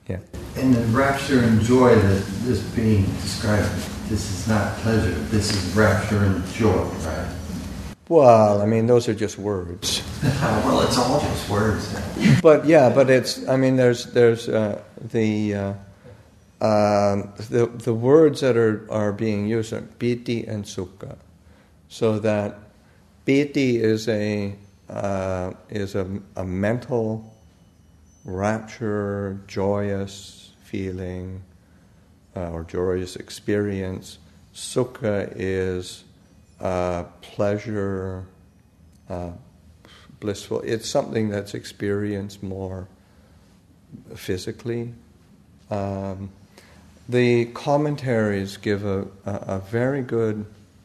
Yeah. And the rapture and joy that is being described, this is not pleasure, this is rapture and joy, right? Well, I mean, those are just words. Well, it's all just words. But it's. I mean, there's the words that are being used are piti and sukha. So that piti is a mental rapture, joyous feeling, or joyous experience. Sukha is pleasure, blissful. It's something that's experienced more physically. The commentaries give a very good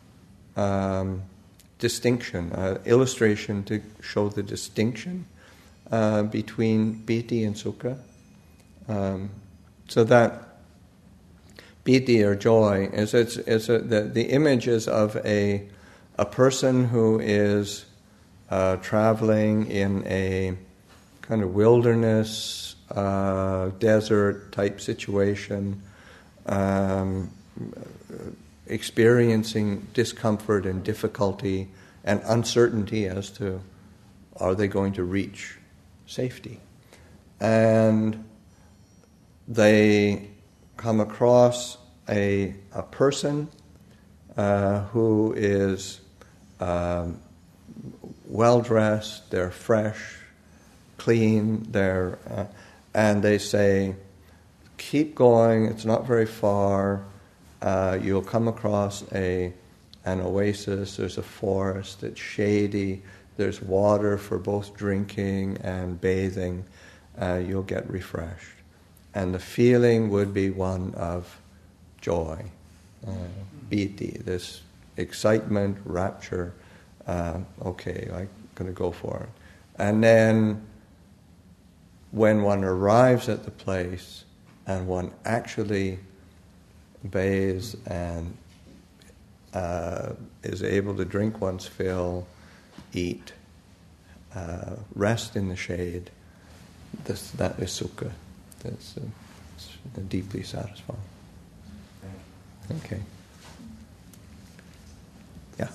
distinction, illustration to show the distinction between piti and sukha. So that piti or joy is the image is of a person who is traveling in a kind of wilderness, desert type situation, experiencing discomfort and difficulty and uncertainty as to are they going to reach safety. And they come across a person who is well-dressed, they're fresh, clean, and they say, keep going, it's not very far, you'll come across an oasis, there's a forest, it's shady, there's water for both drinking and bathing, you'll get refreshed. And the feeling would be one of joy, piti, this excitement, rapture, okay, I'm going to go for it. And then when one arrives at the place and one actually bathes and is able to drink one's fill, eat, rest in the shade, that is sukha. That's deeply satisfying. Okay.